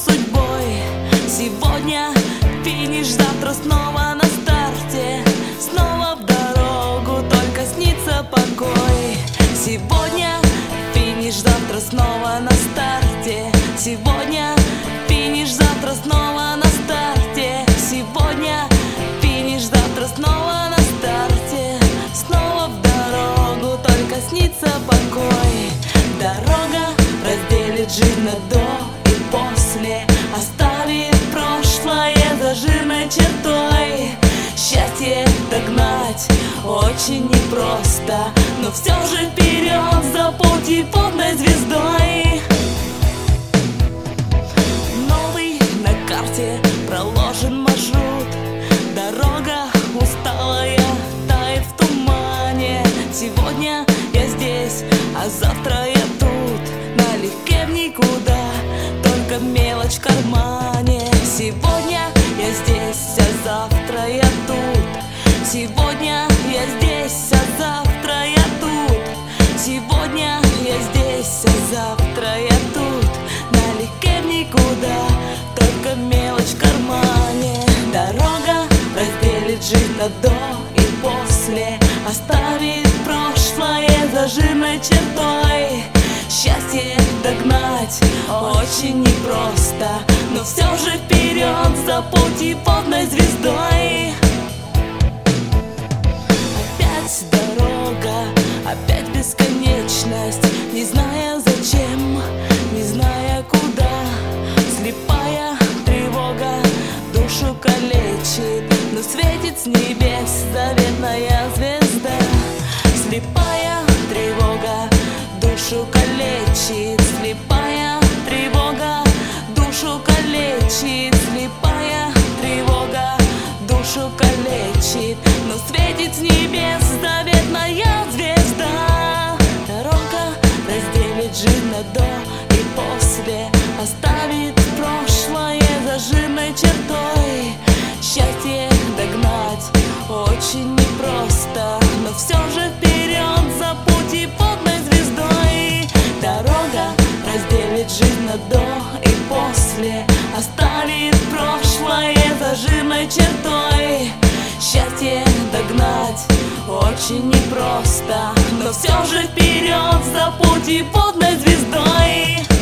судьбой. Сегодня финиш, завтра снова на старте. Снова в дорогу, только снится покой. Сегодня финиш, завтра снова на старте. Сегодня финиш, завтра снова на старте. Сегодня финиш, завтра снова на старте. Снова в дорогу, только снится покой. Дорога разделит жизнь на до и после, оставит прошлое за жирной чертой. Счастье догнать очень непросто, но все же вперед за путеводной звездой. Новый на карте проложен маршрут. Дорога усталая тает в тумане. Сегодня я здесь, а завтра я тут. Налегке в никуда, только мелочь в кармане. Сегодня я здесь, а завтра я тут. Сегодня я здесь, а завтра я тут. Сегодня я здесь, а завтра я тут. Налегке в никуда, только мелочь в кармане. Дорога разделит жизнь на до и после, оставит прошлое за жирной чертой. Счастье догнать очень непросто, но все же вперед за путеводной звездой. Опять дорога, опять бесконечность, не зная зачем, не зная куда. Слепая тревога душу калечит, но светит с небес заветная звезда. Слепая тревога душу калечит, слепая тревога душу калечит, слепая тревога душу калечит, но светит с небес заветная звезда. Дорога разделит жизнь на до и после, оставит прошлое за жирной чертой. Счастье догнать очень непросто, но все же вперед за путеводной звездой. Дорога разделит жизнь на до и после, оставит прошлое за жирной чертой. Счастье догнать очень непросто, но все же вперед за путеводной звездой.